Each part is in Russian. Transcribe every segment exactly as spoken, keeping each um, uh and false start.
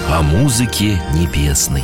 о музыке небесной.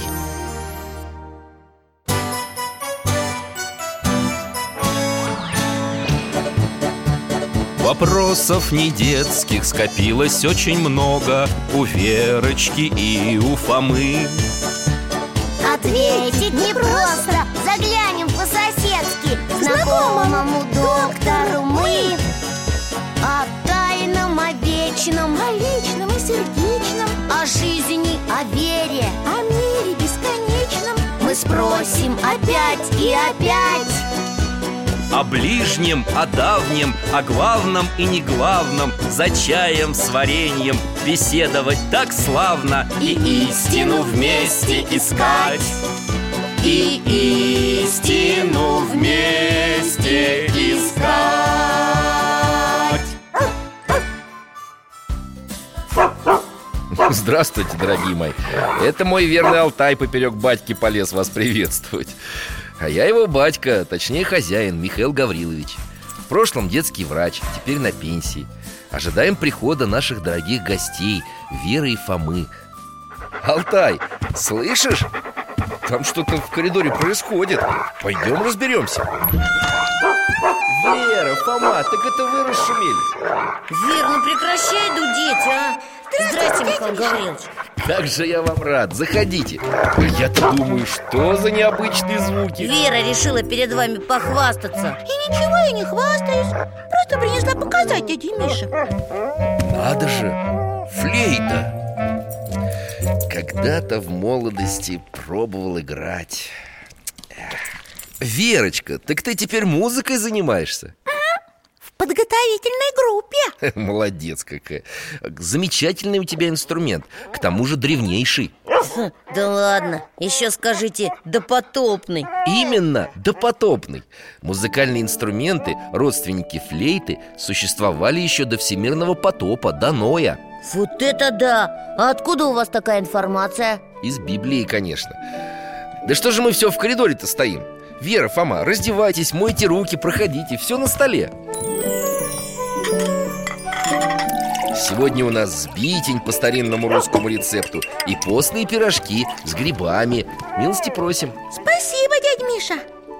Вопросов не детских скопилось очень много у Верочки и у Фомы. Ответить непросто, заглянем по-соседски знакомому доктору мы. О тайном, о вечном, о личном и сердечном, о жизни, о вере, о мире бесконечном мы спросим опять и опять. О ближнем, о давнем, о главном и неглавном, за чаем с вареньем беседовать так славно. И истину вместе искать, и истину вместе искать. Здравствуйте, дорогие мои. Это мой верный Алтай поперек батьки полез вас приветствовать. А я его батька, точнее хозяин, Михаил Гаврилович. В прошлом детский врач, теперь на пенсии. Ожидаем прихода наших дорогих гостей, Веры и Фомы. Алтай, слышишь? Там что-то в коридоре происходит. Пойдем разберемся. Вера, Фома, так это вы расшумелись? Вер, ну прекращай дудеть, а! Здрасте, Михаил Гаврилович. Как же я вам рад, заходите. Я-то думаю, что за необычные звуки. Вера решила перед вами похвастаться. И ничего я не хвастаюсь, просто принесла показать дяде Мише. Надо же, флейта. Когда-то в молодости пробовал играть. Верочка, так ты теперь музыкой занимаешься? В подготовительной группе. Молодец какая. Замечательный у тебя инструмент, к тому же древнейший. Да ладно, еще скажите допотопный. Именно, допотопный. Музыкальные инструменты, родственники флейты, существовали еще до всемирного потопа, до Ноя. Вот это да! А откуда у вас такая информация? Из Библии, конечно. Да что же мы все в коридоре-то стоим? Вера, Фома, раздевайтесь, мойте руки, проходите, все на столе. Сегодня у нас сбитень по старинному русскому рецепту и постные пирожки с грибами. Милости просим. Спасибо, дядя Миша.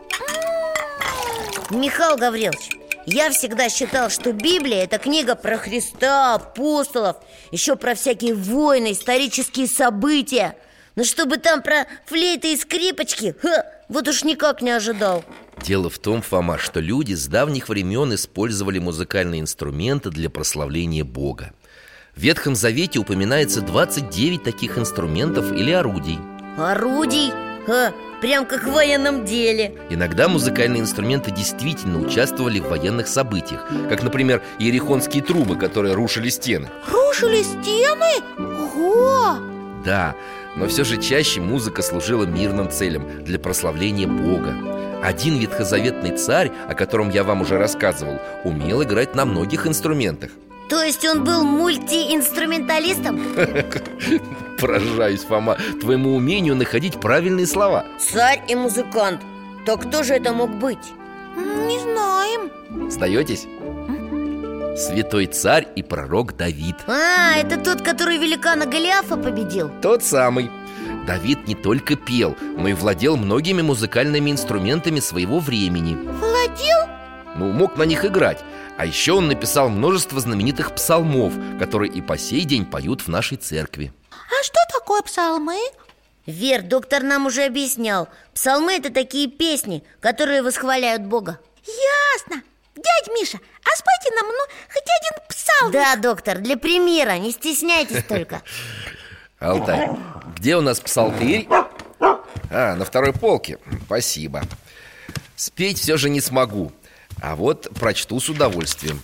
Михаил Гаврилович, я всегда считал, что Библия – это книга про Христа, апостолов, еще про всякие войны, исторические события. Но чтобы там про флейты и скрипочки, ха, вот уж никак не ожидал. Дело в том, Фома, что люди с давних времен использовали музыкальные инструменты для прославления Бога. В Ветхом Завете упоминается двадцать девять таких инструментов или орудий. Орудий? Ха, прям как в военном деле. Иногда музыкальные инструменты действительно участвовали в военных событиях, как, например, иерихонские трубы, которые рушили стены. Рушили стены? Ого! Да, но все же чаще музыка служила мирным целям, для прославления Бога. Один ветхозаветный царь, о котором я вам уже рассказывал, умел играть на многих инструментах. То есть он был мультиинструменталистом? Поражаюсь, Фома, твоему умению находить правильные слова. Царь и музыкант. То кто же это мог быть? Не знаем. Сдаетесь? Святой царь и пророк Давид. А, это тот, который великана Голиафа победил? Тот самый. Давид не только пел, но и владел многими музыкальными инструментами своего времени. Владел? Ну, мог на них играть. А еще он написал множество знаменитых псалмов, которые и по сей день поют в нашей церкви. А что такое псалмы? Вер, доктор нам уже объяснял. Псалмы – это такие песни, которые восхваляют Бога. Ясно. Дядя Миша, а спойте нам, ну, хоть один псалм. Да, доктор, для примера, не стесняйтесь только. Алтай, где у нас псалтырь? А, на второй полке. Спасибо. Спеть все же не смогу, а вот прочту с удовольствием.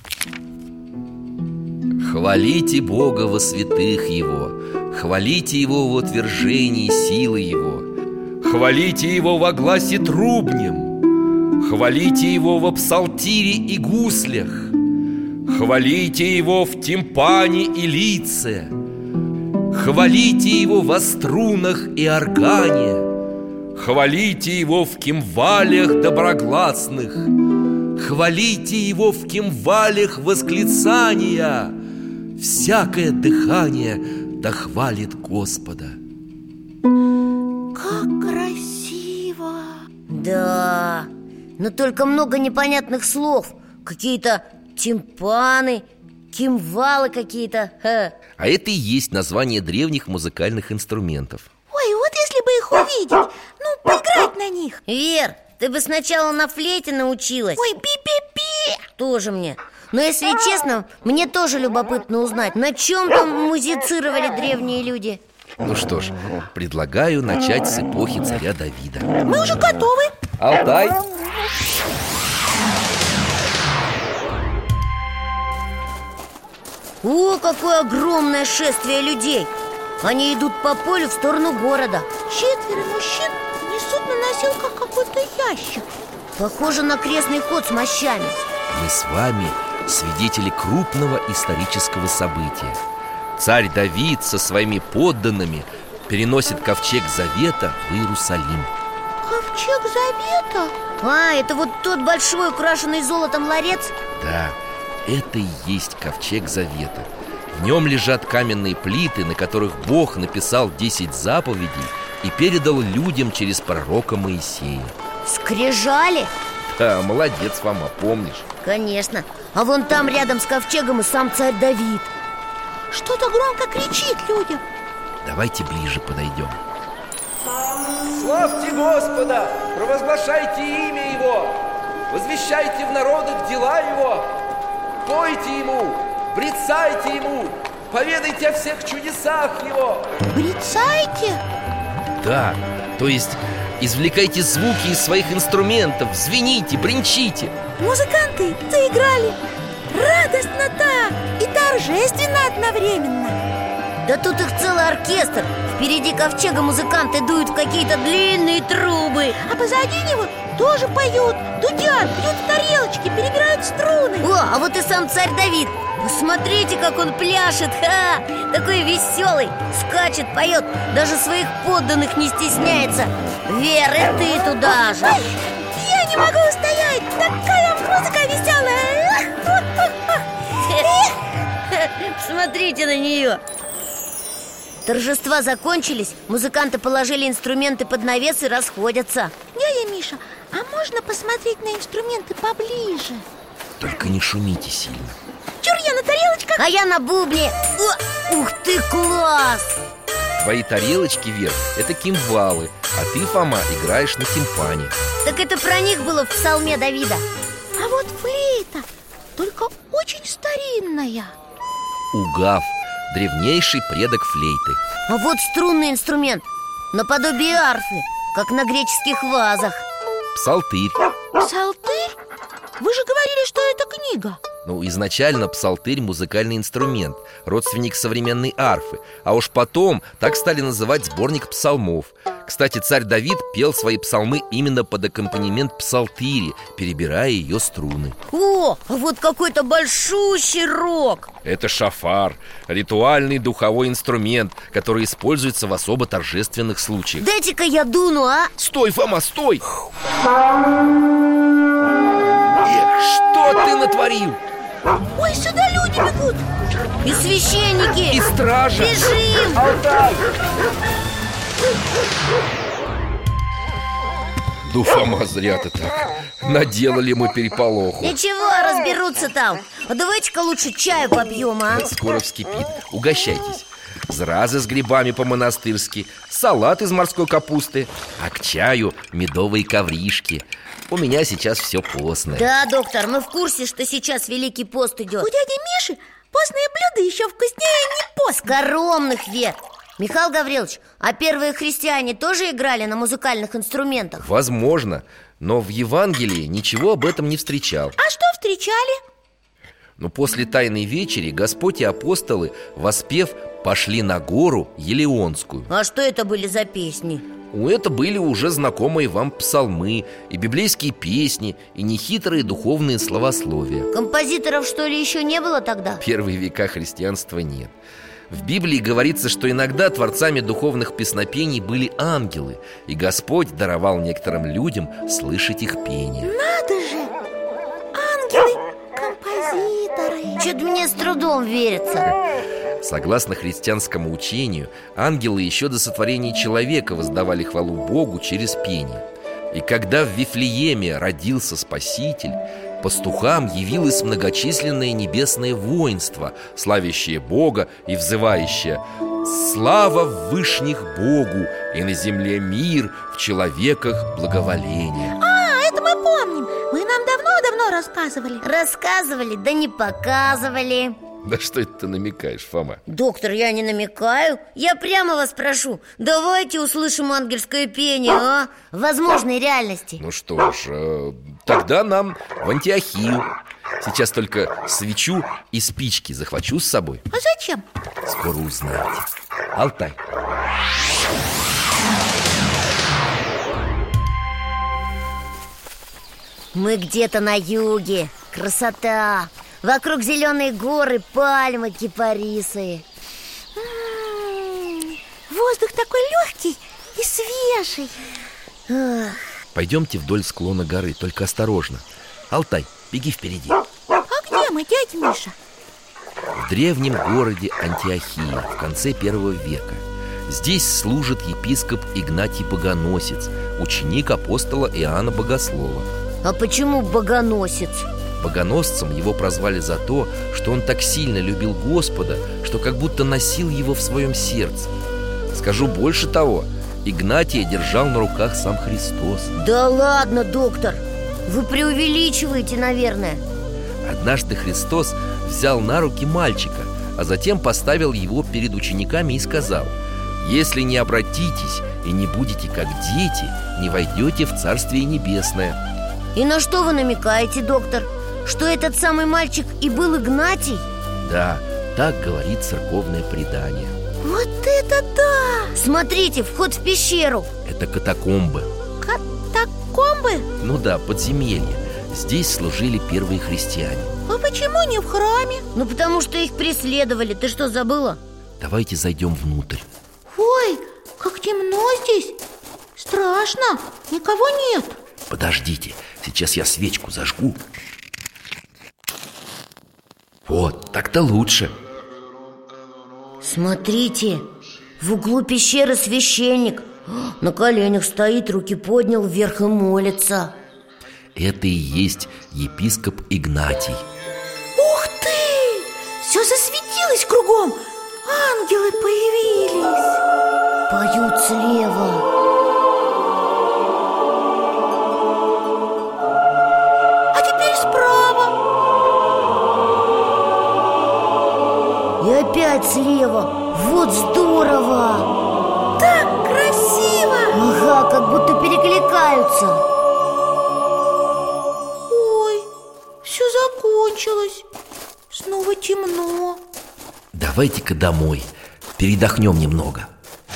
Хвалите Бога во святых Его, хвалите Его в утверждении силы Его, хвалите Его во гласе трубнем, хвалите Его во псалтире и гуслях, хвалите Его в тимпане и лице, хвалите Его во струнах и органе, хвалите Его в кимвалях доброгласных, хвалите Его в кимвалях восклицания. Всякое дыхание да хвалит Господа. Как красиво! Да, но только много непонятных слов. Какие-то тимпаны, кимвалы какие-то. Ха. А это и есть название древних музыкальных инструментов. Ой, вот если бы их увидеть, ну, поиграть на них. Вер, ты бы сначала на флейте научилась. Ой, пи-пи-пи! Тоже мне. Но если честно, мне тоже любопытно узнать, на чем там музицировали древние люди. Ну что ж, предлагаю начать с эпохи царя Давида. Мы уже готовы. Алтай. О, какое огромное шествие людей! Они идут по полю в сторону города. Четверо мужчин несут на носилках какой-то ящик. Похоже на крестный ход с мощами. Мы с вами свидетели крупного исторического события. Царь Давид со своими подданными переносит ковчег завета в Иерусалим. Ковчег завета? А, это вот тот большой, украшенный золотом ларец? Да, это и есть ковчег завета. В нем лежат каменные плиты, на которых Бог написал десять заповедей и передал людям через пророка Моисея. Скрижали? Да, молодец, Фома, помнишь? Конечно. А вон там рядом с ковчегом и сам царь Давид. Что-то громко кричит людям. Давайте ближе подойдем. Славьте Господа, провозглашайте имя Его, возвещайте в народах дела Его, пойте Ему, брецайте Ему, поведайте о всех чудесах Его. Брецайте? Да, то есть извлекайте звуки из своих инструментов, звените, бренчите. Музыканты заиграли. Радостно так и торжественно одновременно. Да тут их целый оркестр. Впереди ковчега музыканты дуют в какие-то длинные трубы. А позади него тоже поют, дудят, бьют в тарелочки, перебирают струны. О, а вот и сам царь Давид. Посмотрите, как он пляшет. Ха! Такой веселый, скачет, поет, даже своих подданных не стесняется. Вера, и ты туда же. Ой, я не могу устоять. Такая музыка веселая. Смотрите на нее. Торжества закончились, музыканты положили инструменты под навес и расходятся. Дядя Миша, а можно посмотреть на инструменты поближе? Только не шумите сильно. Чур, я на тарелочках. А я на бубне. О, ух ты, класс! Твои тарелочки, Вер, это кимвалы, а ты, Фома, играешь на тимпане. Так это про них было в псалме Давида. А вот флейта, только очень старинная. Угав, древнейший предок флейты. А вот струнный инструмент, наподобие арфы, как на греческих вазах. Псалтырь. Псалтырь? Вы же говорили, что это книга. Ну, изначально псалтырь – музыкальный инструмент, родственник современной арфы. А уж потом так стали называть сборник псалмов. Кстати, царь Давид пел свои псалмы именно под аккомпанемент псалтыри, перебирая ее струны. О, а вот какой-то большущий рог. Это шафар, ритуальный духовой инструмент, который используется в особо торжественных случаях. Дайте-ка я дуну, а? Стой, Фома, стой! Эх, что ты натворил? Ой, сюда люди бегут. И священники. И стража. Бежим! Ну, Фома, зря ты так. Наделали мы переполоху. Ничего, разберутся там. А давайте-ка лучше чаю попьем, а? Скоро вскипит, угощайтесь. Зразы с грибами по-монастырски, салат из морской капусты, а к чаю медовые ковришки. У меня сейчас все постное. Да, доктор, мы в курсе, что сейчас Великий пост идет. У дяди Миши постные блюда еще вкуснее не пост. Скоромных век. Михаил Гаврилович, а первые христиане тоже играли на музыкальных инструментах? Возможно, но в Евангелии ничего об этом не встречал. А что встречали? Но после Тайной вечери Господь и апостолы, воспев, пошли на гору Елеонскую. А что это были за песни? У это были уже знакомые вам псалмы, и библейские песни, и нехитрые духовные словословия. Композиторов, что ли, еще не было тогда? Первые века христианства нет. В Библии говорится, что иногда творцами духовных песнопений были ангелы, и Господь даровал некоторым людям слышать их пение. Надо же! Ангелы, композиторы. Чё-то мне с трудом верится. Согласно христианскому учению, ангелы еще до сотворения человека воздавали хвалу Богу через пение. И когда в Вифлееме родился Спаситель, пастухам явилось многочисленное небесное воинство, славящее Бога и взывающее: «Слава в вышних Богу, и на земле мир, в человеках благоволение». А, это мы помним. Вы нам давно-давно рассказывали. Рассказывали, да не показывали. Да что это ты намекаешь, Фома? Доктор, я не намекаю. Я прямо вас прошу, давайте услышим ангельское пение, а? В возможной реальности. Ну что ж, э, тогда нам в Антиохию. Сейчас только свечу и спички захвачу с собой. А зачем? Скоро узнаете. Алтай. Мы где-то на юге. Красота. Вокруг зеленые горы, пальмы, кипарисы. М-м-м, воздух такой легкий и свежий. Ах. Пойдемте вдоль склона горы, только осторожно. Алтай, беги впереди. А где мы, дядя Миша? В древнем городе Антиохия в конце первого века. Здесь служит епископ Игнатий Богоносец, ученик апостола Иоанна Богослова. А почему богоносец? Богоносцем его прозвали за то, что он так сильно любил Господа, что как будто носил его в своем сердце. Скажу больше того, Игнатия держал на руках сам Христос. Да ладно, доктор, вы преувеличиваете, наверное. Однажды Христос взял на руки мальчика, а затем поставил его перед учениками и сказал: «Если не обратитесь и не будете как дети, не войдете в Царствие Небесное». И на что вы намекаете, доктор? Что этот самый мальчик и был Игнатий? Да, так говорит церковное предание. Вот это да! Смотрите, вход в пещеру. Это катакомбы. Катакомбы? Ну да, подземелье. Здесь служили первые христиане. А почему не в храме? Ну потому что их преследовали, ты что, забыла? Давайте зайдем внутрь. Ой, как темно здесь. Страшно, никого нет. Подождите, сейчас я свечку зажгу. Вот, так-то лучше. Смотрите, в углу пещеры священник. На коленях стоит, руки поднял вверх и молится. Это и есть епископ Игнатий. Ух ты! Все засветилось кругом. Ангелы появились. Поют слева. А теперь справа. И опять слева. Вот здорово. Так красиво. Ага, как будто перекликаются. Ой, все закончилось. Снова темно. Давайте-ка домой, передохнем немного.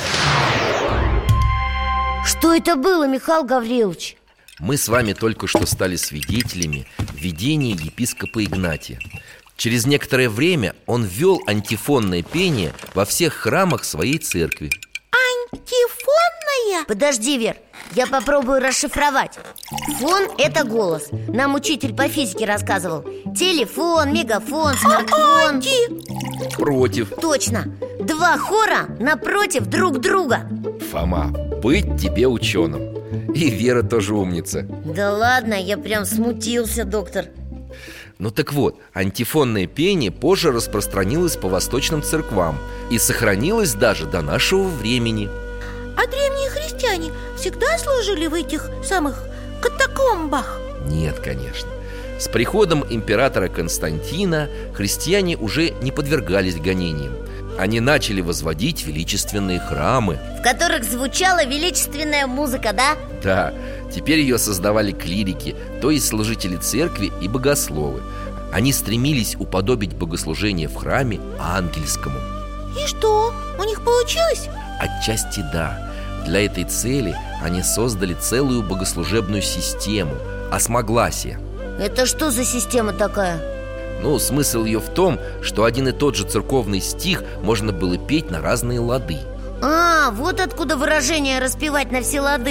Что это было, Михаил Гаврилович? Мы с вами только что стали свидетелями видения епископа Игнатия. Через некоторое время он ввел антифонное пение во всех храмах своей церкви. Антифонная? Подожди, Вер, я попробую расшифровать. Фон – это голос. Нам учитель по физике рассказывал. Телефон, мегафон, смартфон. Анти. Против. Точно. Два хора напротив друг друга. Фома, быть тебе ученым. И Вера тоже умница. Да ладно, я прям смутился, доктор. Ну так вот, антифонное пение позже распространилось по восточным церквам и сохранилось даже до нашего времени. А древние христиане всегда служили в этих самых катакомбах? Нет, конечно. С приходом императора Константина христиане уже не подвергались гонениям. Они начали возводить величественные храмы, в которых звучала величественная музыка, да? Да, теперь ее создавали клирики, то есть служители церкви и богословы. Они стремились уподобить богослужение в храме ангельскому. И что, у них получилось? Отчасти да. Для этой цели они создали целую богослужебную систему – осмогласие. Это что за система такая? Ну, смысл ее в том, что один и тот же церковный стих можно было петь на разные лады. А, вот откуда выражение «распевать на все лады».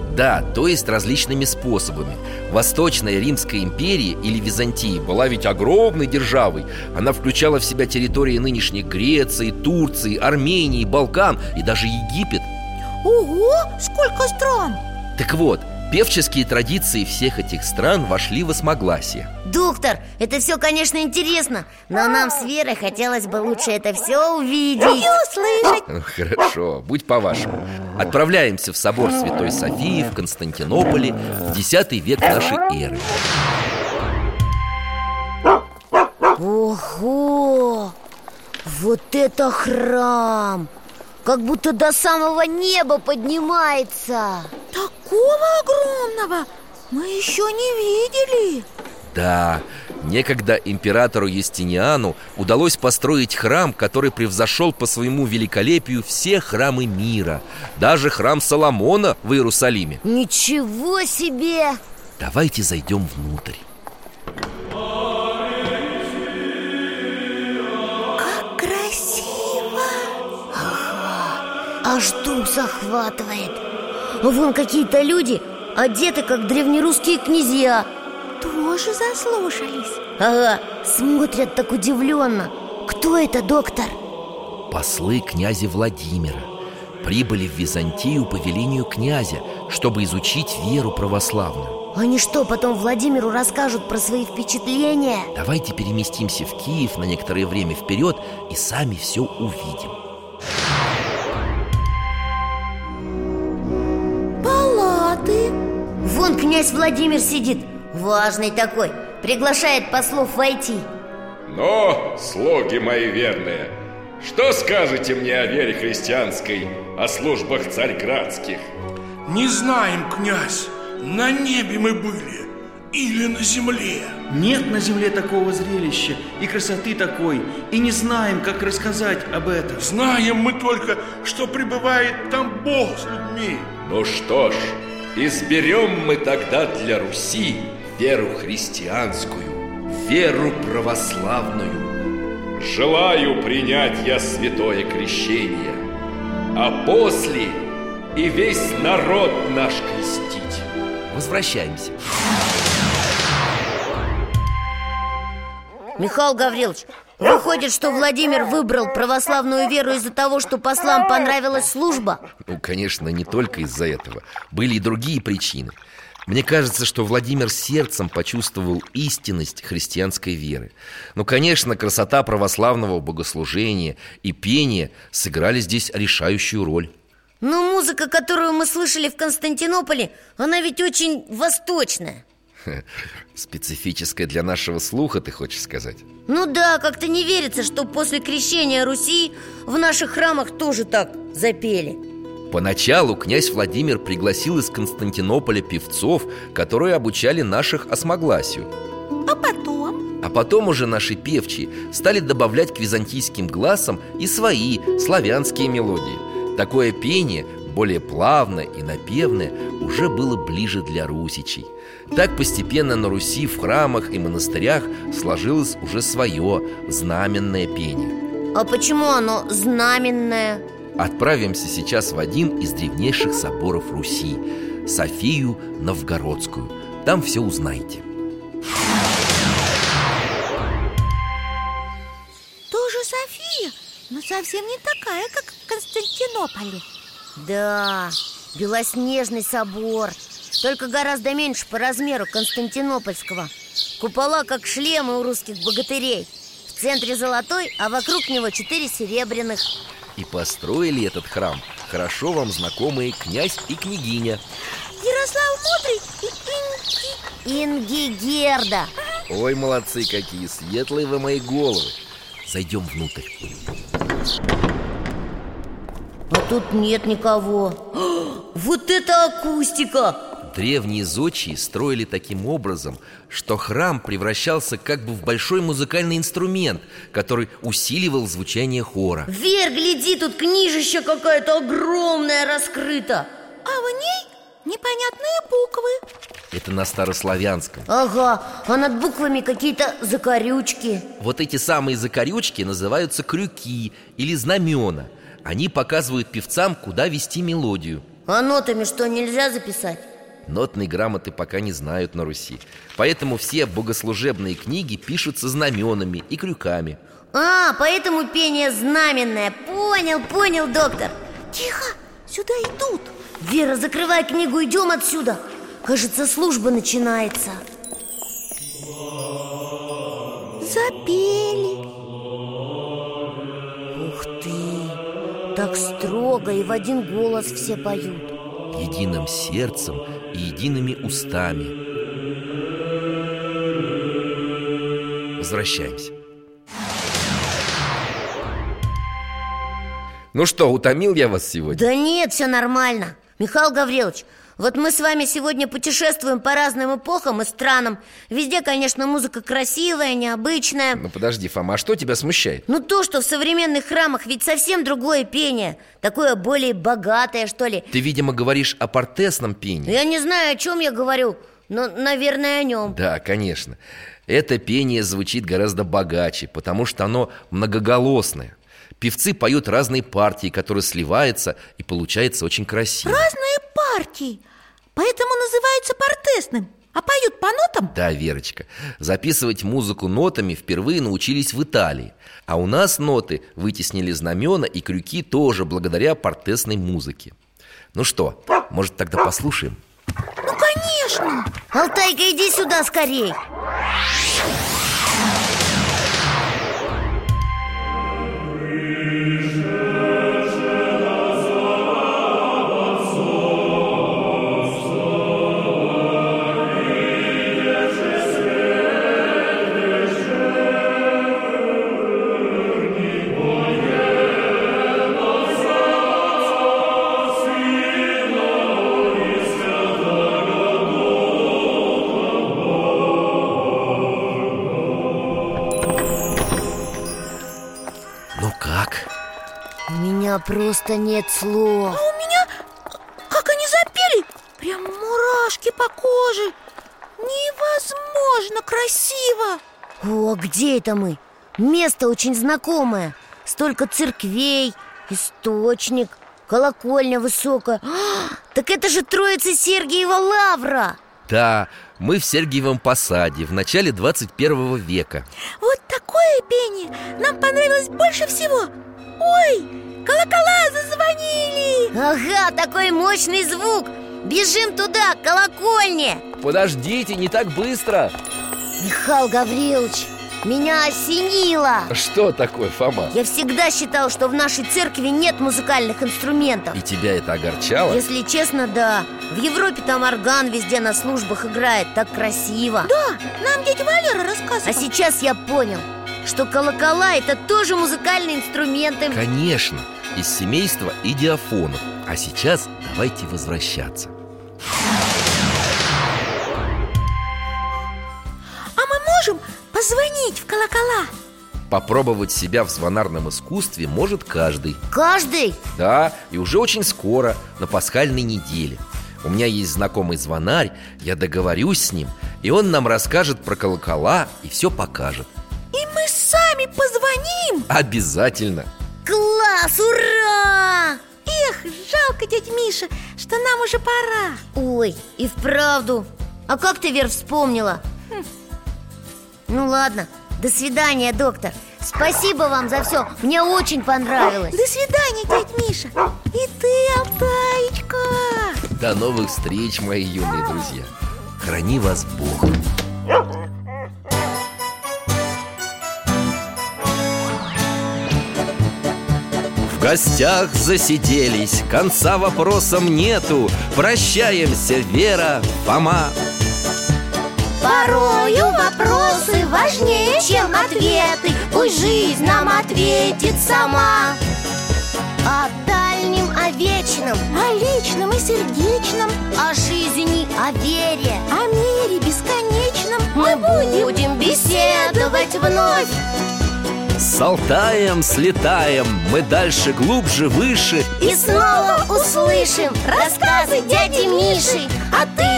Да, то есть различными способами. Восточная Римская империя или Византия была ведь огромной державой. Она включала в себя территории нынешней Греции, Турции, Армении, Балкан и даже Египет. Ого, сколько стран! Так вот, певческие традиции всех этих стран вошли в осмогласие. Доктор, это все, конечно, интересно, но нам с Верой хотелось бы лучше это все увидеть И услышать. Хорошо, будь по-вашему. Отправляемся в собор Святой Софии в Константинополе в десятый век нашей эры. Ого! Вот это храм! Как будто до самого неба поднимается. Такого огромного мы еще не видели. Да, некогда императору Юстиниану удалось построить храм, который превзошел по своему великолепию все храмы мира. Даже храм Соломона в Иерусалиме. Ничего себе! Давайте зайдем внутрь. Как красиво! Аж дух захватывает. Вон какие-то люди одеты, как древнерусские князья. Тоже заслушались. Ага, смотрят так удивленно. Кто это, доктор? Послы князя Владимира прибыли в Византию по велению князя, чтобы изучить веру православную. Они что, потом Владимиру расскажут про свои впечатления? Давайте переместимся в Киев на некоторое время вперед и сами все увидим. Палаты. Вон князь Владимир сидит, важный такой, приглашает послов войти. Но, слуги мои верные, что скажете мне о вере христианской, о службах царьградских? Не знаем, князь, на небе мы были или на земле. Нет на земле такого зрелища и красоты такой, и не знаем, как рассказать об этом. Знаем мы только, что пребывает там Бог с людьми. Ну что ж, изберем мы тогда для Руси веру христианскую, веру православную. Желаю принять я святое крещение, а после и весь народ наш крестить. Возвращаемся. Михаил Гаврилович, выходит, что Владимир выбрал православную веру из-за того, что послам понравилась служба? Ну, конечно, не только из-за этого. Были и другие причины. Мне кажется, что Владимир сердцем почувствовал истинность христианской веры. Но, конечно, красота православного богослужения и пения сыграли здесь решающую роль. Но музыка, которую мы слышали в Константинополе, она ведь очень восточная. Специфическая для нашего слуха, ты хочешь сказать? Ну да, как-то не верится, что после крещения Руси в наших храмах тоже так запели. Поначалу князь Владимир пригласил из Константинополя певцов, которые обучали наших осмогласию. А потом? А потом уже наши певчие стали добавлять к византийским гласам и свои славянские мелодии. Такое пение, более плавное и напевное, уже было ближе для русичей. Так постепенно на Руси в храмах и монастырях сложилось уже свое знаменное пение. А почему оно знаменное? Отправимся сейчас в один из древнейших соборов Руси – Софию Новгородскую. Там все узнаете. Тоже София, но совсем не такая, как в Константинополе. Да, белоснежный собор, только гораздо меньше по размеру Константинопольского. Купола, как шлемы у русских богатырей. В центре золотой, а вокруг него четыре серебряных. И построили этот храм хорошо вам знакомые князь и княгиня Ярослав Мудрый и Инги... Ингигерда. Ой, молодцы какие, светлые вы мои головы. Зайдем внутрь. А тут нет никого. Вот это акустика! Древние зодчие строили таким образом, что храм превращался как бы в большой музыкальный инструмент, который усиливал звучание хора. Вер, гляди, тут книжища какая-то огромная раскрыта. А в ней непонятные буквы. Это на старославянском. Ага, а над буквами какие-то закорючки. Вот эти самые закорючки называются крюки или знамена. Они показывают певцам, куда вести мелодию. А нотами что, нельзя записать? Нотной грамоты пока не знают на Руси. Поэтому все богослужебные книги пишутся знаменами и крюками. А, поэтому пение знаменное. Понял, понял, доктор. Тихо, сюда идут. Вера, закрывай книгу, идем отсюда. Кажется, служба начинается. Запели. Ух ты, так строго и в один голос все поют. Единым сердцем и едиными устами. Возвращаемся. Ну что, утомил я вас сегодня? Да нет, все нормально. Михаил Гаврилович, вот мы с вами сегодня путешествуем по разным эпохам и странам. Везде, конечно, музыка красивая, необычная. Ну подожди, Фома, а что тебя смущает? Ну то, что в современных храмах ведь совсем другое пение. Такое более богатое, что ли. Ты, видимо, говоришь о портесном пении. Я не знаю, о чем я говорю, но, наверное, о нем. Да, конечно. Это пение звучит гораздо богаче, потому что оно многоголосное. Певцы поют разные партии, которые сливаются, и получается очень красиво. Разные партии, поэтому называются портесным. А поют по нотам? Да, Верочка, записывать музыку нотами впервые научились в Италии. А у нас ноты вытеснили знамена и крюки тоже благодаря портесной музыке. Ну что, может, тогда послушаем? Ну, конечно. Алтайка, иди сюда скорей. Ну как? У меня просто нет слов. А у меня, как они запели, прям мурашки по коже. Невозможно красиво. О, где это мы? Место очень знакомое. Столько церквей, источник, колокольня высокая. А, так это же Троица Сергиева Лавра. Да, мы в Сергиевом Посаде в начале двадцать первого века. Вот такое пение нам понравилось больше всего. Ой, колокола зазвонили. Ага, такой мощный звук. Бежим туда, к колокольне. Подождите, не так быстро. Михаил Гаврилович, меня осенило. Что такое, Фома? Я всегда считал, что в нашей церкви нет музыкальных инструментов. И тебя это огорчало? Если честно, да. В Европе там орган везде на службах играет, так красиво. Да, нам дядя Валера рассказывал. А сейчас я понял, что колокола – это тоже музыкальные инструменты. Конечно, из семейства идиофонов. А сейчас давайте возвращаться. А мы можем позвонить в колокола? Попробовать себя в звонарном искусстве может каждый. Каждый? Да, и уже очень скоро, на пасхальной неделе. У меня есть знакомый звонарь, я договорюсь с ним, и он нам расскажет про колокола и все покажет. И мы сами позвоним? Обязательно. Класс, ура! Эх, жалко, дядь Миша, что нам уже пора. Ой, и вправду. А как ты, Вер, вспомнила? Хм. Ну ладно, до свидания, доктор. Спасибо вам за все, мне очень понравилось. До свидания, дядь Миша. И ты, Алтаечка. До новых встреч, мои юные друзья. Храни вас Бог. В гостях засиделись, конца вопросам нету. Прощаемся, Вера, Фома. Порою вопросы важнее, чем ответы. Пусть жизнь нам ответит сама. О дальнем, о вечном, О личном и сердечном, о жизни, о вере. о мире бесконечном Мы будем беседовать вновь. С Алтаем слетаем, мы дальше, глубже, выше. И снова услышим рассказы дяди Миши. А ты